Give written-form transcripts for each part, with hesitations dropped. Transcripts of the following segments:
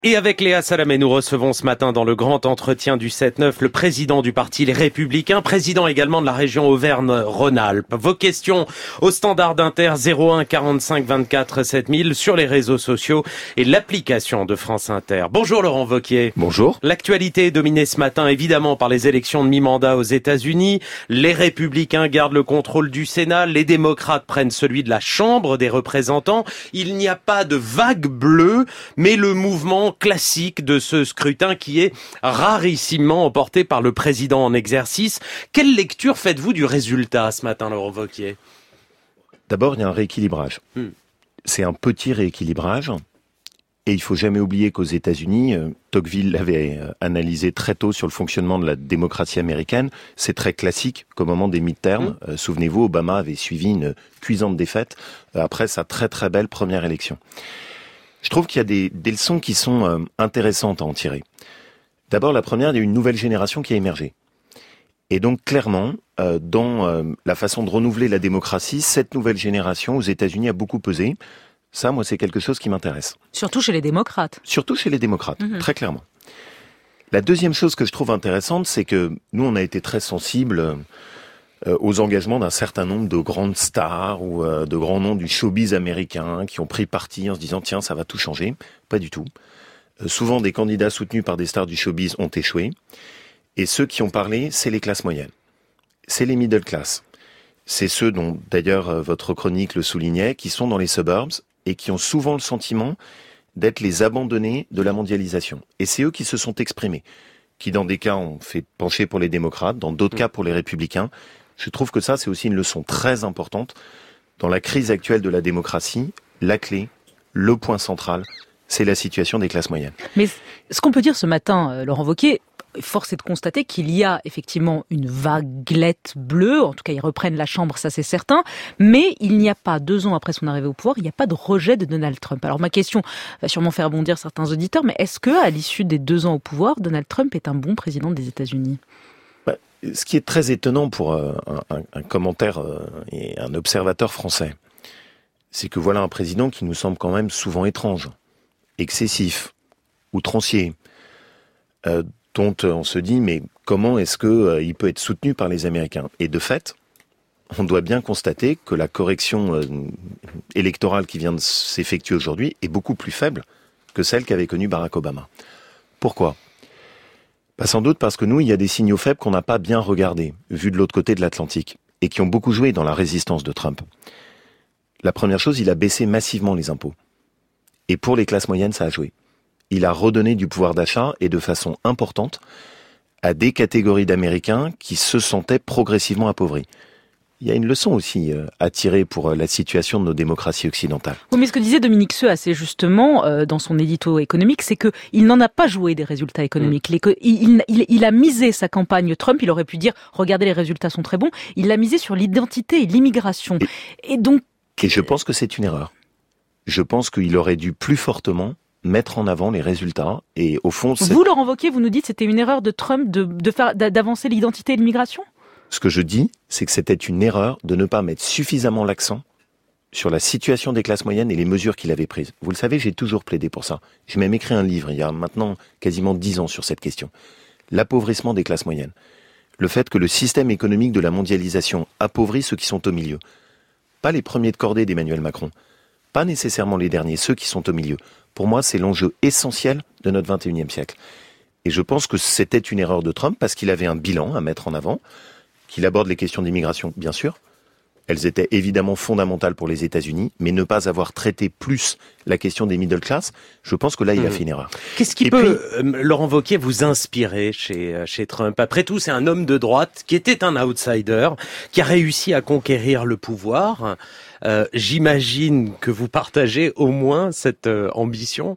Et avec Léa Salamé, nous recevons ce matin dans le grand entretien du 7-9 le président du parti Les Républicains, président également de la région Auvergne-Rhône-Alpes. Vos questions au standard d'Inter 01 45 24 7000 sur les réseaux sociaux et l'application de France Inter. Bonjour Laurent Wauquiez. Bonjour. L'actualité est dominée ce matin évidemment par les élections de mi-mandat aux États-Unis. Les Républicains gardent le contrôle du Sénat, les démocrates prennent celui de la Chambre des représentants. Il n'y a pas de vague bleue, mais le mouvement classique de ce scrutin qui est rarissimement emporté par le président en exercice. Quelle lecture faites-vous du résultat ce matin, Laurent Wauquiez ? D'abord, il y a un rééquilibrage. C'est un petit rééquilibrage. Et il faut jamais oublier qu'aux États-Unis, Tocqueville l'avait analysé très tôt sur le fonctionnement de la démocratie américaine. C'est très classique qu'au moment des midterms, souvenez-vous, Obama avait suivi une cuisante défaite après sa très très belle première élection. Je trouve qu'il y a des leçons qui sont intéressantes à en tirer. D'abord, la première, il y a une nouvelle génération qui a émergé. Et donc, clairement, dans la façon de renouveler la démocratie, cette nouvelle génération aux États-Unis a beaucoup pesé. Ça, moi, c'est quelque chose qui m'intéresse. Surtout chez les démocrates. Surtout chez les démocrates, très clairement. La deuxième chose que je trouve intéressante, c'est que nous, on a été très sensibles aux engagements d'un certain nombre de grandes stars ou de grands noms du showbiz américain qui ont pris parti en se disant « tiens, ça va tout changer ». Pas du tout. Souvent, des candidats soutenus par des stars du showbiz ont échoué. Et ceux qui ont parlé, c'est les classes moyennes. C'est les middle class. C'est ceux dont, d'ailleurs, votre chronique le soulignait, qui sont dans les suburbs et qui ont souvent le sentiment d'être les abandonnés de la mondialisation. Et c'est eux qui se sont exprimés, qui dans des cas ont fait pencher pour les démocrates, dans d'autres cas pour les républicains. Je trouve que ça, c'est aussi une leçon très importante. Dans la crise actuelle de la démocratie, la clé, le point central, c'est la situation des classes moyennes. Mais ce qu'on peut dire ce matin, Laurent Wauquiez, force est de constater qu'il y a effectivement une vaguelette bleue, en tout cas ils reprennent la Chambre, ça c'est certain, mais il n'y a pas, 2 ans après son arrivée au pouvoir, il n'y a pas de rejet de Donald Trump. Alors ma question va sûrement faire bondir certains auditeurs, mais est-ce que, à l'issue des 2 ans au pouvoir, Donald Trump est un bon président des États-Unis ? Ce qui est très étonnant pour un commentaire et un observateur français, c'est que voilà un président qui nous semble quand même souvent étrange, excessif, outrancier, dont on se dit mais comment est-ce que il peut être soutenu par les Américains ? Et de fait, on doit bien constater que la correction électorale qui vient de s'effectuer aujourd'hui est beaucoup plus faible que celle qu'avait connue Barack Obama. Pourquoi ? Sans doute parce que nous, il y a des signaux faibles qu'on n'a pas bien regardés, vus de l'autre côté de l'Atlantique, et qui ont beaucoup joué dans la résistance de Trump. La première chose, il a baissé massivement les impôts. Et pour les classes moyennes, ça a joué. Il a redonné du pouvoir d'achat, et de façon importante, à des catégories d'Américains qui se sentaient progressivement appauvris. Il y a une leçon aussi à tirer pour la situation de nos démocraties occidentales. Oui, mais ce que disait Dominique Seux assez justement dans son édito économique, c'est qu'il n'en a pas joué des résultats économiques. Il a misé sa campagne Trump, il aurait pu dire « regardez, les résultats sont très bons », il l'a misé sur l'identité et l'immigration. Et je pense que c'est une erreur. Je pense qu'il aurait dû plus fortement mettre en avant les résultats. Et au fond, vous, Laurent Wauquiez, vous nous dites que c'était une erreur de Trump d'avancer l'identité et l'immigration ? Ce que je dis, c'est que c'était une erreur de ne pas mettre suffisamment l'accent sur la situation des classes moyennes et les mesures qu'il avait prises. Vous le savez, j'ai toujours plaidé pour ça. J'ai même écrit un livre, il y a maintenant quasiment 10 ans, sur cette question. L'appauvrissement des classes moyennes. Le fait que le système économique de la mondialisation appauvrit ceux qui sont au milieu. Pas les premiers de cordée d'Emmanuel Macron. Pas nécessairement les derniers, ceux qui sont au milieu. Pour moi, c'est l'enjeu essentiel de notre 21e siècle. Et je pense que c'était une erreur de Trump parce qu'il avait un bilan à mettre en avant, qu'il aborde les questions d'immigration, bien sûr. Elles étaient évidemment fondamentales pour les États-Unis, mais ne pas avoir traité plus la question des middle class, je pense que là, il a fait une erreur. Qu'est-ce qui peut, Laurent Wauquiez, vous inspirer chez Trump ? Après tout, c'est un homme de droite qui était un outsider, qui a réussi à conquérir le pouvoir. J'imagine que vous partagez au moins cette ambition.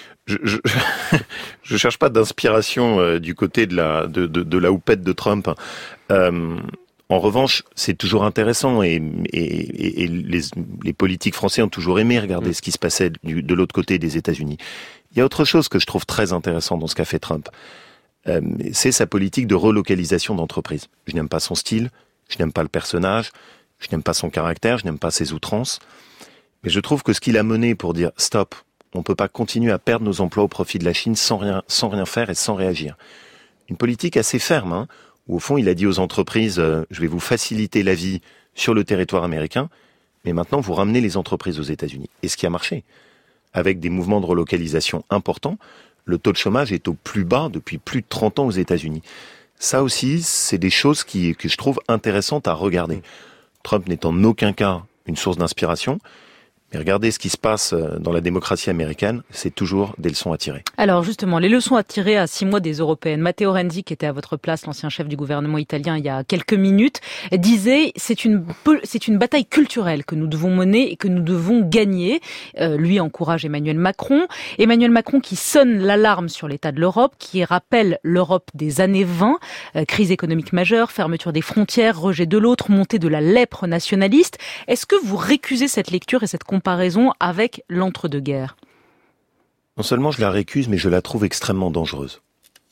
Je cherche pas d'inspiration du côté de la houppette de Trump. En revanche, c'est toujours intéressant et les politiques français ont toujours aimé regarder ce qui se passait de l'autre côté des États-Unis. Il y a autre chose que je trouve très intéressant dans ce qu'a fait Trump. C'est sa politique de relocalisation d'entreprises. Je n'aime pas son style, je n'aime pas le personnage, je n'aime pas son caractère, je n'aime pas ses outrances. Mais je trouve que ce qu'il a mené pour dire « stop », On ne peut pas continuer à perdre nos emplois au profit de la Chine sans rien faire et sans réagir. Une politique assez ferme, hein, où au fond il a dit aux entreprises je vais vous faciliter la vie sur le territoire américain, mais maintenant vous ramenez les entreprises aux États-Unis. Et ce qui a marché, avec des mouvements de relocalisation importants, le taux de chômage est au plus bas depuis plus de 30 ans aux États-Unis. Ça aussi, c'est des choses que je trouve intéressantes à regarder. Trump n'est en aucun cas une source d'inspiration. Mais regardez ce qui se passe dans la démocratie américaine, c'est toujours des leçons à tirer. Alors justement, les leçons à tirer à 6 mois des européennes. Matteo Renzi, qui était à votre place, l'ancien chef du gouvernement italien il y a quelques minutes, disait c'est une bataille culturelle que nous devons mener et que nous devons gagner. Lui encourage Emmanuel Macron. Emmanuel Macron qui sonne l'alarme sur l'état de l'Europe, qui rappelle l'Europe des années 20, crise économique majeure, fermeture des frontières, rejet de l'autre, montée de la lèpre nationaliste. Est-ce que vous récusez cette lecture et cette comparaison avec l'entre-deux-guerres? Non seulement je la récuse, mais je la trouve extrêmement dangereuse.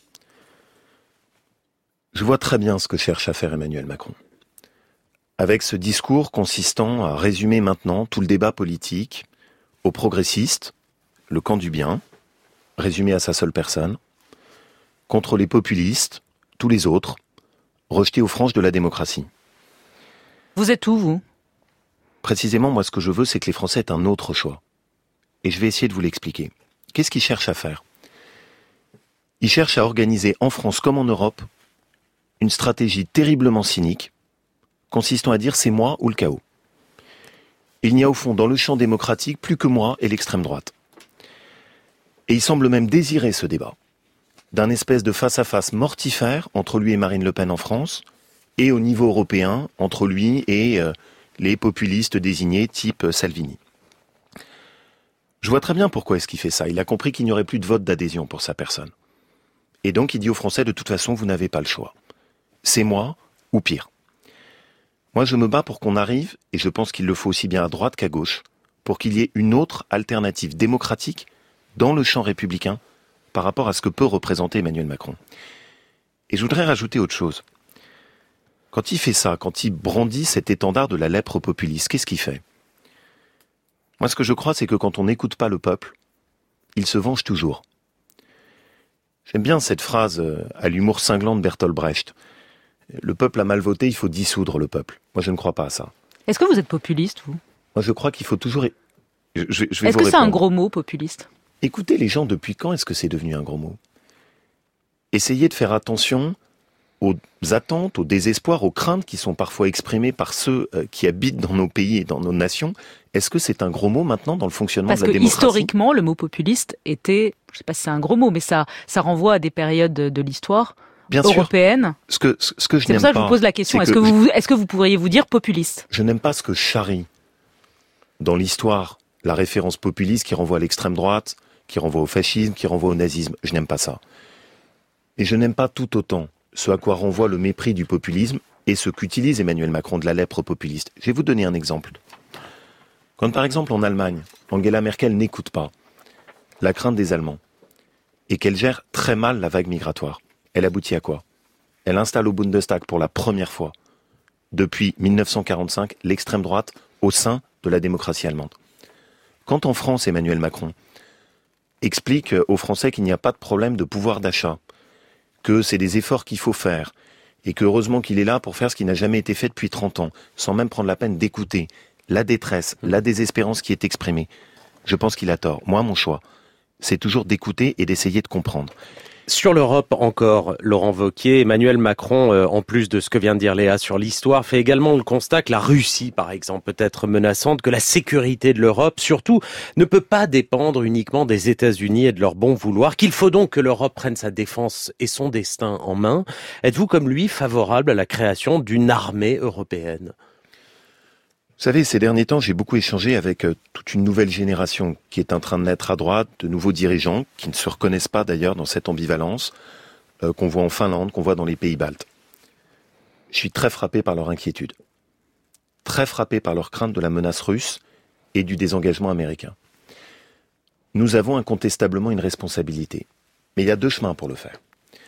Je vois très bien ce que cherche à faire Emmanuel Macron. Avec ce discours consistant à résumer maintenant tout le débat politique aux progressistes, le camp du bien, résumé à sa seule personne, contre les populistes, tous les autres, rejetés aux franges de la démocratie. Vous êtes où, vous ? Précisément, moi, ce que je veux, c'est que les Français aient un autre choix. Et je vais essayer de vous l'expliquer. Qu'est-ce qu'ils cherchent à faire ? Ils cherchent à organiser en France comme en Europe une stratégie terriblement cynique, consistant à dire c'est moi ou le chaos. Il n'y a au fond dans le champ démocratique plus que moi et l'extrême droite. Et il semble même désirer ce débat, d'un espèce de face-à-face mortifère entre lui et Marine Le Pen en France, et au niveau européen, entre lui et les populistes désignés type Salvini. Je vois très bien pourquoi est-ce qu'il fait ça. Il a compris qu'il n'y aurait plus de vote d'adhésion pour sa personne. Et donc il dit aux Français, de toute façon, vous n'avez pas le choix. C'est moi, ou pire. Moi, je me bats pour qu'on arrive, et je pense qu'il le faut aussi bien à droite qu'à gauche, pour qu'il y ait une autre alternative démocratique dans le champ républicain par rapport à ce que peut représenter Emmanuel Macron. Et je voudrais rajouter autre chose. Quand il fait ça, quand il brandit cet étendard de la lèpre populiste, qu'est-ce qu'il fait ? Moi, ce que je crois, c'est que quand on n'écoute pas le peuple, il se venge toujours. J'aime bien cette phrase à l'humour cinglant de Bertolt Brecht. Le peuple a mal voté, il faut dissoudre le peuple. Moi, je ne crois pas à ça. Est-ce que vous êtes populiste, vous ? Moi, je crois qu'il faut toujours... Je vais Est-ce vous que c'est répondre. un gros mot, populiste ? Écoutez les gens, depuis quand est-ce que c'est devenu un gros mot ? Essayez de faire attention aux attentes, aux désespoirs, aux craintes qui sont parfois exprimées par ceux qui habitent dans nos pays et dans nos nations. Est-ce que c'est un gros mot maintenant dans le fonctionnement de la démocratie ? Parce que historiquement, le mot populiste était, je ne sais pas si c'est un gros mot, mais ça renvoie à des périodes de l'histoire Bien européenne. Sûr. Ce que je c'est n'aime pour ça que pas, je vous pose la question. Est-ce que vous pourriez vous dire populiste ? Je n'aime pas ce que charrie dans l'histoire la référence populiste qui renvoie à l'extrême droite, qui renvoie au fascisme, qui renvoie au nazisme. Je n'aime pas ça. Et je n'aime pas tout autant ce à quoi renvoie le mépris du populisme et ce qu'utilise Emmanuel Macron de la lèpre populiste. Je vais vous donner un exemple. Quand par exemple en Allemagne, Angela Merkel n'écoute pas la crainte des Allemands et qu'elle gère très mal la vague migratoire, elle aboutit à quoi ? Elle installe au Bundestag pour la première fois depuis 1945 l'extrême droite au sein de la démocratie allemande. Quand en France, Emmanuel Macron explique aux Français qu'il n'y a pas de problème de pouvoir d'achat, que c'est des efforts qu'il faut faire, et que heureusement qu'il est là pour faire ce qui n'a jamais été fait depuis 30 ans, sans même prendre la peine d'écouter la détresse, la désespérance qui est exprimée, je pense qu'il a tort. Moi, mon choix, c'est toujours d'écouter et d'essayer de comprendre. Sur l'Europe encore, Laurent Wauquiez, Emmanuel Macron, en plus de ce que vient de dire Léa sur l'histoire, fait également le constat que la Russie, par exemple, peut être menaçante, que la sécurité de l'Europe, surtout, ne peut pas dépendre uniquement des États-Unis et de leur bon vouloir, qu'il faut donc que l'Europe prenne sa défense et son destin en main. Êtes-vous, comme lui, favorable à la création d'une armée européenne ? Vous savez, ces derniers temps, j'ai beaucoup échangé avec toute une nouvelle génération qui est en train de naître à droite, de nouveaux dirigeants qui ne se reconnaissent pas d'ailleurs dans cette ambivalence qu'on voit en Finlande, qu'on voit dans les pays baltes. Je suis très frappé par leur inquiétude, très frappé par leur crainte de la menace russe et du désengagement américain. Nous avons incontestablement une responsabilité, mais il y a deux chemins pour le faire.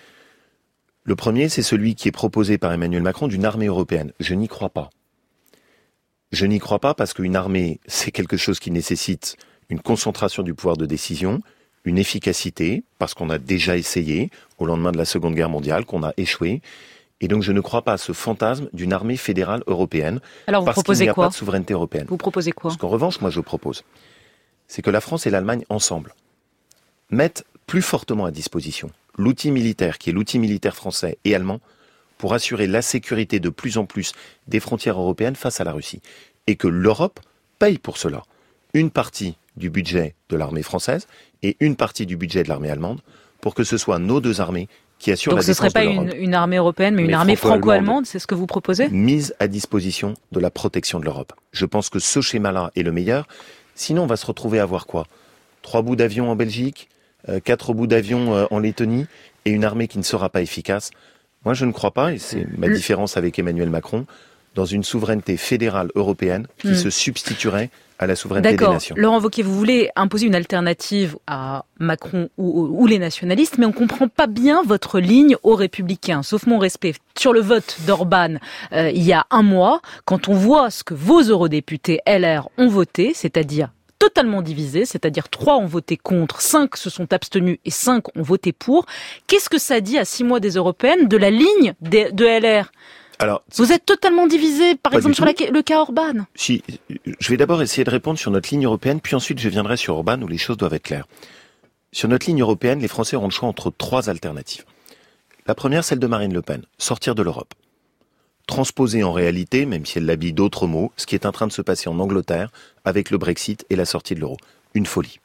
Le premier, c'est celui qui est proposé par Emmanuel Macron d'une armée européenne. Je n'y crois pas. Je n'y crois pas parce qu'une armée, c'est quelque chose qui nécessite une concentration du pouvoir de décision, une efficacité, parce qu'on a déjà essayé au lendemain de la Seconde Guerre mondiale, qu'on a échoué. Et donc je ne crois pas à ce fantasme d'une armée fédérale européenne. Alors vous parce proposez qu'il n'y a quoi pas de souveraineté européenne. Vous proposez quoi? Ce qu'en revanche, moi je propose, c'est que la France et l'Allemagne ensemble mettent plus fortement à disposition l'outil militaire, qui est l'outil militaire français et allemand, pour assurer la sécurité de plus en plus des frontières européennes face à la Russie. Et que l'Europe paye pour cela une partie du budget de l'armée française et une partie du budget de l'armée allemande, pour que ce soit nos deux armées qui assurent la défense de l'Europe. Donc ce ne serait pas une armée européenne, mais une armée franco-allemande, c'est ce que vous proposez? Mise à disposition de la protection de l'Europe. Je pense que ce schéma-là est le meilleur. Sinon, on va se retrouver à avoir quoi? 3 bouts d'avion en Belgique, 4 bouts d'avion en Lettonie, et une armée qui ne sera pas efficace. Moi, je ne crois pas, et c'est ma différence avec Emmanuel Macron, dans une souveraineté fédérale européenne qui se substituerait à la souveraineté des nations. Laurent Wauquiez, vous voulez imposer une alternative à Macron ou les nationalistes, mais on ne comprend pas bien votre ligne aux Républicains, sauf mon respect. Sur le vote d'Orban, il y a un mois, quand on voit ce que vos eurodéputés LR ont voté, c'est-à-dire totalement divisé, c'est-à-dire 3 ont voté contre, 5 se sont abstenus et 5 ont voté pour. Qu'est-ce que ça dit à 6 mois des européennes de la ligne de LR? Alors, vous êtes totalement divisé, par exemple, sur le cas Orban. Si, je vais d'abord essayer de répondre sur notre ligne européenne, puis ensuite je viendrai sur Orban où les choses doivent être claires. Sur notre ligne européenne, les Français auront le choix entre 3 alternatives. La première, celle de Marine Le Pen, sortir de l'Europe. Transposer en réalité, même si elle l'habille d'autres mots, ce qui est en train de se passer en Angleterre avec le Brexit et la sortie de l'euro. Une folie.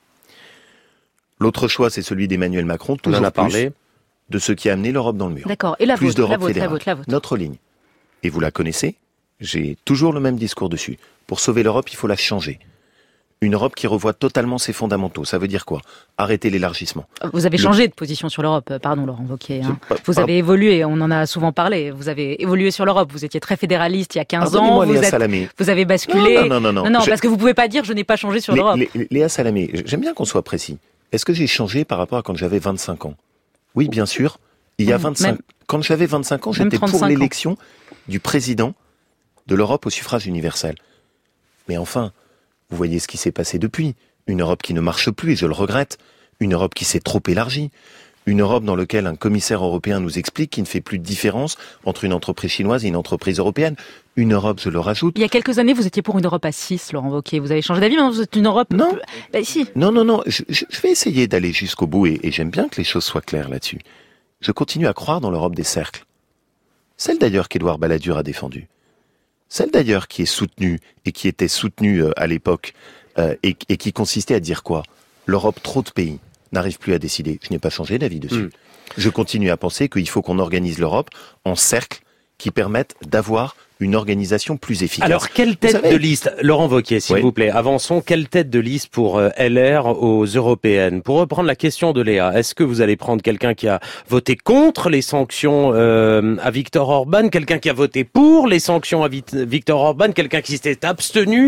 L'autre choix, c'est celui d'Emmanuel Macron, toujours plus de ce qui a amené l'Europe dans le mur. D'accord. Et la plus vôtre, d'Europe fédérale. La vôtre. Notre ligne. Et vous la connaissez, j'ai toujours le même discours dessus. Pour sauver l'Europe, il faut la changer. Une Europe qui revoit totalement ses fondamentaux. Ça veut dire quoi? Arrêter l'élargissement. Vous avez changé de position sur l'Europe, pardon Laurent Wauquiez. Vous avez évolué, on en a souvent parlé. Vous avez évolué sur l'Europe. Vous étiez très fédéraliste il y a 15 ans. Vous avez basculé. Non, parce que vous pouvez pas dire je n'ai pas changé sur l'Europe. Léa Salamé, j'aime bien qu'on soit précis. Est-ce que j'ai changé par rapport à quand j'avais 25 ans? Oui, bien sûr. Il y a 25. Quand j'avais 25 ans, j'étais pour l'élection du président de l'Europe au suffrage universel. Mais enfin, vous voyez ce qui s'est passé depuis. Une Europe qui ne marche plus, et je le regrette. Une Europe qui s'est trop élargie. Une Europe dans laquelle un commissaire européen nous explique qu'il ne fait plus de différence entre une entreprise chinoise et une entreprise européenne. Une Europe, je le rajoute. Il y a quelques années, vous étiez pour une Europe à 6, Laurent Wauquiez. Vous avez changé d'avis, maintenant vous êtes une Europe... Non. Si. Non. Je vais essayer d'aller jusqu'au bout, et j'aime bien que les choses soient claires là-dessus. Je continue à croire dans l'Europe des cercles. Celle d'ailleurs qu'Édouard Balladur a défendue. Celle d'ailleurs qui est soutenue, et qui était soutenue à l'époque, et qui consistait à dire quoi? L'Europe, trop de pays, n'arrive plus à décider. Je n'ai pas changé d'avis dessus. Je continue à penser qu'il faut qu'on organise l'Europe en cercles qui permettent d'avoir une organisation plus efficace. Alors, quelle tête de liste, Laurent Wauquiez, s'il vous plaît, avançons, quelle tête de liste pour LR aux européennes? Pour reprendre la question de Léa, est-ce que vous allez prendre quelqu'un qui a voté contre les sanctions à Viktor Orban, quelqu'un qui a voté pour les sanctions à Viktor Orban, quelqu'un qui s'est abstenu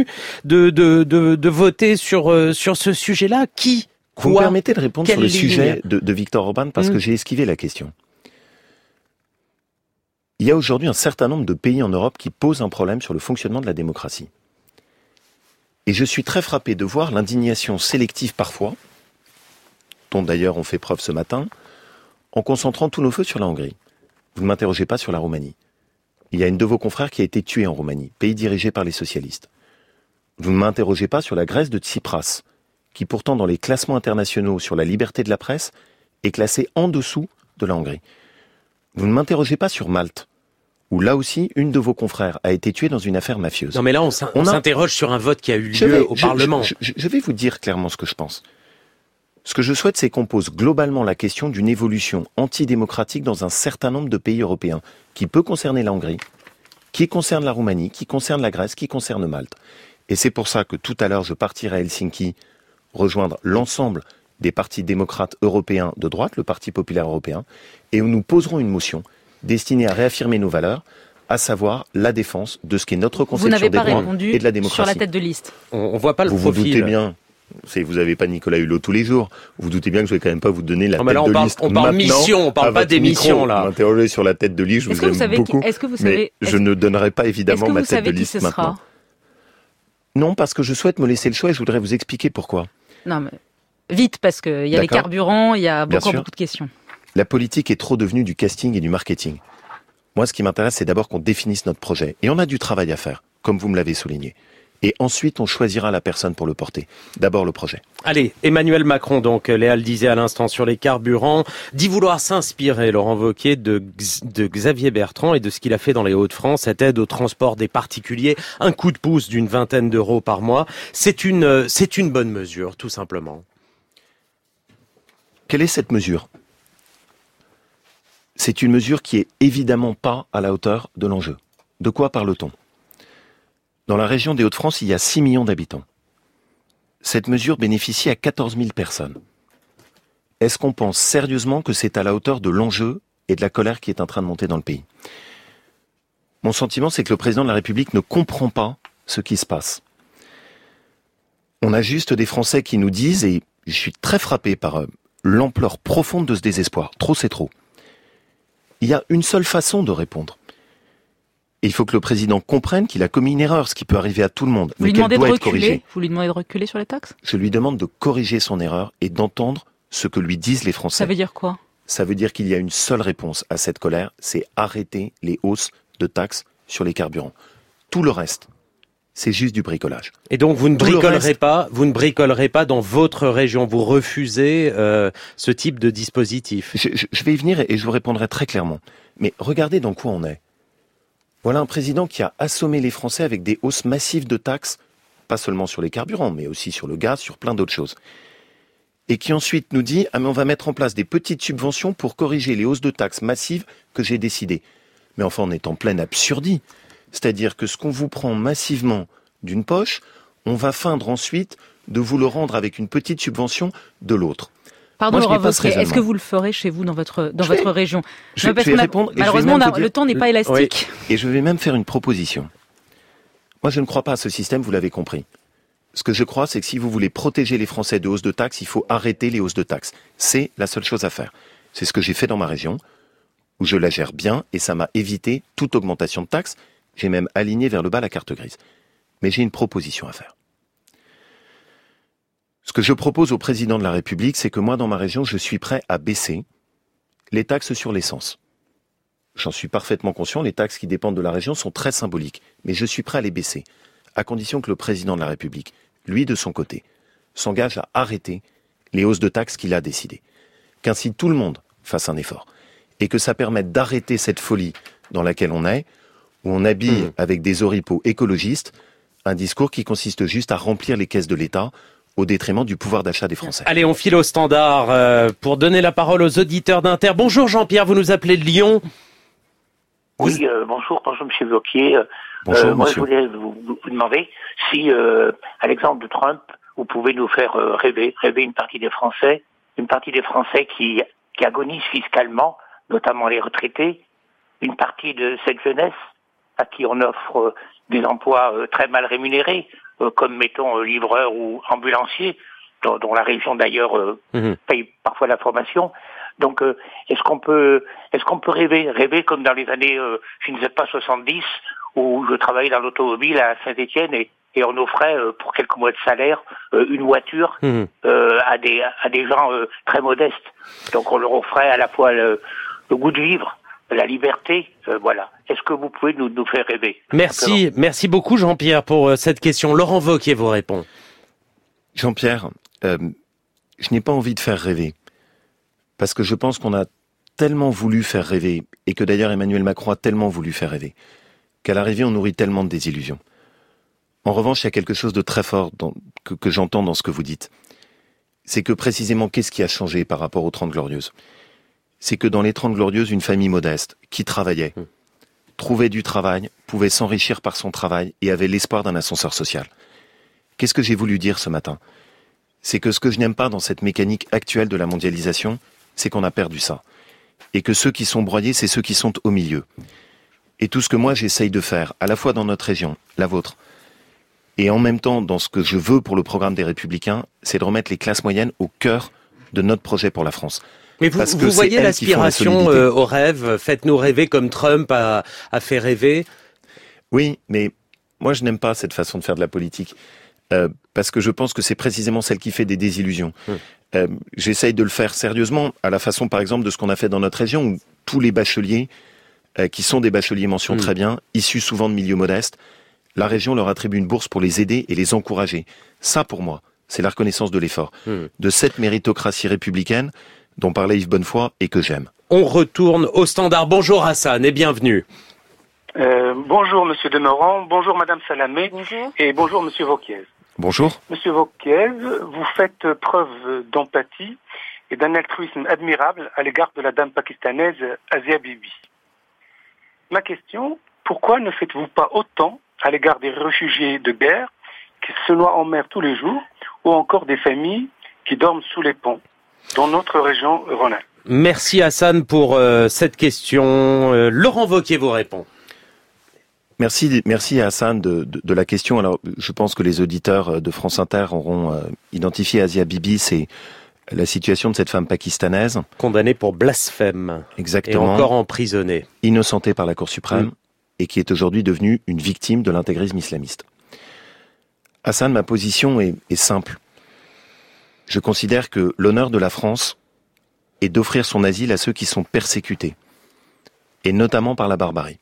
de voter sur ce sujet-là? Qui? Vous me permettez de répondre sur le sujet de Viktor Orban, parce que j'ai esquivé la question. Il y a aujourd'hui un certain nombre de pays en Europe qui posent un problème sur le fonctionnement de la démocratie. Et je suis très frappé de voir l'indignation sélective parfois, dont d'ailleurs on fait preuve ce matin, en concentrant tous nos feux sur la Hongrie. Vous ne m'interrogez pas sur la Roumanie. Il y a une de vos confrères qui a été tuée en Roumanie, pays dirigé par les socialistes. Vous ne m'interrogez pas sur la Grèce de Tsipras, qui pourtant dans les classements internationaux sur la liberté de la presse est classée en dessous de la Hongrie. Vous ne m'interrogez pas sur Malte, où là aussi, une de vos confrères a été tuée dans une affaire mafieuse. Non mais là, on s'interroge sur un vote qui a eu lieu au Parlement. Je vais vous dire clairement ce que je pense. Ce que je souhaite, c'est qu'on pose globalement la question d'une évolution antidémocratique dans un certain nombre de pays européens, qui peut concerner la Hongrie, qui concerne la Roumanie, qui concerne la Grèce, qui concerne Malte. Et c'est pour ça que tout à l'heure, je partirai à Helsinki rejoindre l'ensemble des partis démocrates européens de droite, le Parti populaire européen, et où nous poserons une motion destinée à réaffirmer nos valeurs, à savoir la défense de ce qu'est notre conception des droits et de la démocratie. Sur la tête de liste. On voit pas le profil. Vous doutez bien, vous n'avez pas Nicolas Hulot tous les jours, vous doutez bien que je vais quand même pas vous donner la tête de liste. On parle mission, on parle pas d'émission là. Vous m'interrogez sur la tête de liste, je vous aime beaucoup, mais je ne donnerai pas évidemment ma tête de liste maintenant. Non, parce que je souhaite me laisser le choix et je voudrais vous expliquer pourquoi. Non, mais vite, parce qu'il y a les carburants, il y a beaucoup de questions. La politique est trop devenue du casting et du marketing. Moi, ce qui m'intéresse, c'est d'abord qu'on définisse notre projet. Et on a du travail à faire, comme vous me l'avez souligné. Et ensuite, on choisira la personne pour le porter. D'abord, le projet. Allez, Emmanuel Macron, donc, Léa le disait à l'instant sur les carburants, dit vouloir s'inspirer, Laurent Wauquiez, de Xavier Bertrand et de ce qu'il a fait dans les Hauts-de-France, cette aide au transport des particuliers, un coup de pouce d'une 20aine d'euros par mois. C'est une bonne mesure, tout simplement. Quelle est cette mesure ? C'est une mesure qui est évidemment pas à la hauteur de l'enjeu. De quoi parle-t-on ? Dans la région des Hauts-de-France, il y a 6 millions d'habitants. Cette mesure bénéficie à 14 000 personnes. Est-ce qu'on pense sérieusement que c'est à la hauteur de l'enjeu et de la colère qui est en train de monter dans le pays ? Mon sentiment, c'est que le président de la République ne comprend pas ce qui se passe. On a juste des Français qui nous disent, et je suis très frappé par l'ampleur profonde de ce désespoir. Trop, c'est trop. Il y a une seule façon de répondre. Et il faut que le président comprenne qu'il a commis une erreur, ce qui peut arriver à tout le monde, mais qu'elle doit être corrigée. Vous lui demandez de reculer sur les taxes ? Je lui demande de corriger son erreur et d'entendre ce que lui disent les Français. Ça veut dire quoi ? Ça veut dire qu'il y a une seule réponse à cette colère, c'est arrêter les hausses de taxes sur les carburants. Tout le reste, c'est juste du bricolage. Et donc vous ne bricolerez pas dans votre région, vous refusez ce type de dispositif. Je vais y venir et je vous répondrai très clairement. Mais regardez dans quoi on est. Voilà un président qui a assommé les Français avec des hausses massives de taxes, pas seulement sur les carburants, mais aussi sur le gaz, sur plein d'autres choses. Et qui ensuite nous dit « Ah mais on va mettre en place des petites subventions pour corriger les hausses de taxes massives que j'ai décidées. » Mais enfin, on est en pleine absurdie. C'est-à-dire que ce qu'on vous prend massivement d'une poche, on va feindre ensuite de vous le rendre avec une petite subvention de l'autre. Pardon, Laurent Wauquiez, est-ce que vous le ferez chez vous dans votre région ? Je vais répondre. Malheureusement, le temps n'est pas élastique. Oui. Et je vais même faire une proposition. Moi, je ne crois pas à ce système, vous l'avez compris. Ce que je crois, c'est que si vous voulez protéger les Français de hausses de taxes, il faut arrêter les hausses de taxes. C'est la seule chose à faire. C'est ce que j'ai fait dans ma région, où je la gère bien, et ça m'a évité toute augmentation de taxes. J'ai même aligné vers le bas la carte grise. Mais j'ai une proposition à faire. Ce que je propose au président de la République, c'est que moi, dans ma région, je suis prêt à baisser les taxes sur l'essence. J'en suis parfaitement conscient, les taxes qui dépendent de la région sont très symboliques, mais je suis prêt à les baisser, à condition que le président de la République, lui de son côté, s'engage à arrêter les hausses de taxes qu'il a décidées. Qu'ainsi tout le monde fasse un effort, et que ça permette d'arrêter cette folie dans laquelle on est, où on habille avec des oripeaux écologistes un discours qui consiste juste à remplir les caisses de l'État au détriment du pouvoir d'achat des Français. Allez, on file au standard pour donner la parole aux auditeurs d'Inter. Bonjour Jean-Pierre, vous nous appelez de Lyon. Oui, bonjour Monsieur Wauquiez. Bonjour, moi, monsieur. je voulais vous demander si, à l'exemple de Trump, vous pouvez nous faire rêver une partie des Français qui agonisent fiscalement, notamment les retraités, une partie de cette jeunesse à qui on offre des emplois très mal rémunérés, comme mettons livreur ou ambulancier, dont la région d'ailleurs paye parfois la formation. Donc est-ce qu'on peut rêver comme dans les années je ne sais pas 70 où je travaillais dans l'automobile à Saint-Étienne et on offrait pour quelques mois de salaire une voiture à des gens très modestes. Donc on leur offrait à la fois le goût de vivre, la liberté, voilà. Est-ce que vous pouvez nous faire rêver ? Merci beaucoup Jean-Pierre pour cette question. Laurent Wauquiez vous répond. Jean-Pierre, je n'ai pas envie de faire rêver. Parce que je pense qu'on a tellement voulu faire rêver, et que d'ailleurs Emmanuel Macron a tellement voulu faire rêver, qu'à l'arrivée on nourrit tellement de désillusions. En revanche, il y a quelque chose de très fort que j'entends dans ce que vous dites. C'est que précisément, qu'est-ce qui a changé par rapport aux 30 Glorieuses ? C'est que dans les 30 Glorieuses, une famille modeste, qui travaillait, trouvait du travail, pouvait s'enrichir par son travail et avait l'espoir d'un ascenseur social. Qu'est-ce que j'ai voulu dire ce matin ? C'est que ce que je n'aime pas dans cette mécanique actuelle de la mondialisation, c'est qu'on a perdu ça. Et que ceux qui sont broyés, c'est ceux qui sont au milieu. Et tout ce que moi j'essaye de faire, à la fois dans notre région, la vôtre, et en même temps dans ce que je veux pour le programme des Républicains, c'est de remettre les classes moyennes au cœur de notre projet pour la France. Mais vous voyez l'aspiration au rêve, faites-nous rêver comme Trump a fait rêver. Oui, mais moi je n'aime pas cette façon de faire de la politique. parce que je pense que c'est précisément celle qui fait des désillusions. J'essaye de le faire sérieusement, à la façon par exemple de ce qu'on a fait dans notre région, où tous les bacheliers, qui sont des bacheliers mention très bien, issus souvent de milieux modestes, la région leur attribue une bourse pour les aider et les encourager. Ça, pour moi, c'est la reconnaissance de l'effort, de cette méritocratie républicaine dont parlait Yves Bonnefoy et que j'aime. On retourne au standard. Bonjour Hassan et bienvenue. Bonjour Monsieur Demorand, bonjour Madame Salamé, Bonjour. et bonjour Monsieur Wauquiez. Bonjour. Monsieur Wauquiez, vous faites preuve d'empathie et d'un altruisme admirable à l'égard de la dame pakistanaise Asia Bibi. Ma question, pourquoi ne faites-vous pas autant à l'égard des réfugiés de guerre qui se noient en mer tous les jours, ou encore des familles qui dorment sous les ponts dans notre région Rhône-Alpes? Merci Hassan pour cette question. Laurent Wauquiez vous répond. Merci à Hassan de la question. Alors, je pense que les auditeurs de France Inter auront identifié Asia Bibi, c'est la situation de cette femme pakistanaise. Condamnée pour blasphème. Exactement. Et encore emprisonnée. Innocentée par la Cour suprême et qui est aujourd'hui devenue une victime de l'intégrisme islamiste. Hassan, ma position est simple. Je considère que l'honneur de la France est d'offrir son asile à ceux qui sont persécutés, et notamment par la barbarie.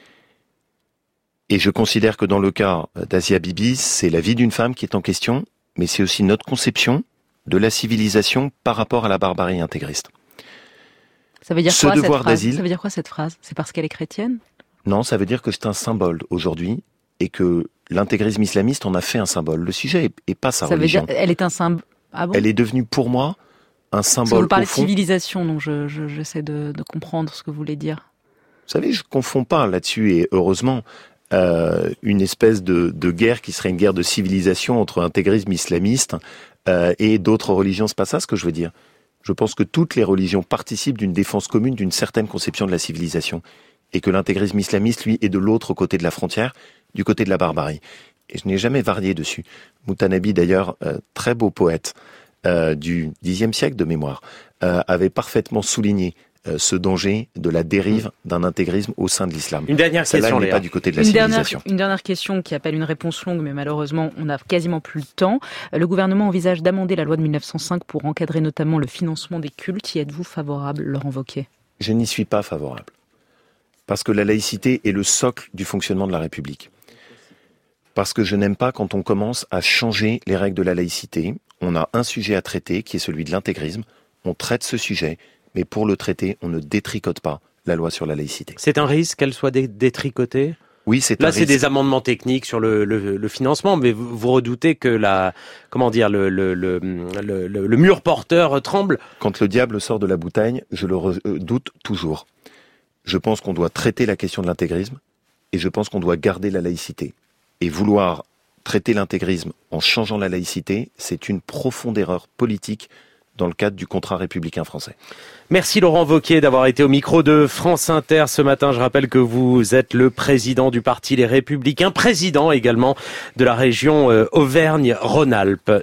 Et je considère que dans le cas d'Asia Bibi, c'est la vie d'une femme qui est en question, mais c'est aussi notre conception de la civilisation par rapport à la barbarie intégriste. Ça veut dire Ce quoi, devoir cette phrase ? d'asile. Ça veut dire quoi cette phrase ? C'est parce qu'elle est chrétienne ? Non, ça veut dire que c'est un symbole aujourd'hui, et que l'intégrisme islamiste en a fait un symbole. Le sujet est pas sa religion. Ça veut dire, elle est un symbole. Ah bon ? Elle est devenue pour moi un symbole. Vous parlez au de fond. civilisation, donc j'essaie de comprendre ce que vous voulez dire. Vous savez, je confonds pas là-dessus, et heureusement, une espèce de guerre qui serait une guerre de civilisation entre intégrisme islamiste et d'autres religions. C'est pas ça ce que je veux dire. Je pense que toutes les religions participent d'une défense commune d'une certaine conception de la civilisation, et que l'intégrisme islamiste, lui, est de l'autre côté de la frontière, du côté de la barbarie. Et je n'ai jamais varié dessus. Mutanabi, d'ailleurs, très beau poète du Xe siècle de mémoire, avait parfaitement souligné ce danger de la dérive d'un intégrisme au sein de l'islam. Une dernière Celle-là, question, elle n'est Léa. pas du côté de la civilisation. Une dernière question qui appelle une réponse longue, mais malheureusement, on n'a quasiment plus le temps. Le gouvernement envisage d'amender la loi de 1905 pour encadrer notamment le financement des cultes. Y êtes-vous favorable, Laurent Wauquiez ? Je n'y suis pas favorable. Parce que la laïcité est le socle du fonctionnement de la République. Parce que je n'aime pas quand on commence à changer les règles de la laïcité. On a un sujet à traiter qui est celui de l'intégrisme. On traite ce sujet, mais pour le traiter, on ne détricote pas la loi sur la laïcité. C'est un risque qu'elle soit détricotée ? Oui, c'est Là, un c'est risque. des amendements techniques sur le financement, mais vous redoutez que le mur porteur tremble. Quand le diable sort de la bouteille, je le redoute toujours. Je pense qu'on doit traiter la question de l'intégrisme et je pense qu'on doit garder la laïcité. Et vouloir traiter l'intégrisme en changeant la laïcité, c'est une profonde erreur politique dans le cadre du contrat républicain français. Merci Laurent Wauquiez d'avoir été au micro de France Inter ce matin. Je rappelle que vous êtes le président du parti Les Républicains, président également de la région Auvergne-Rhône-Alpes.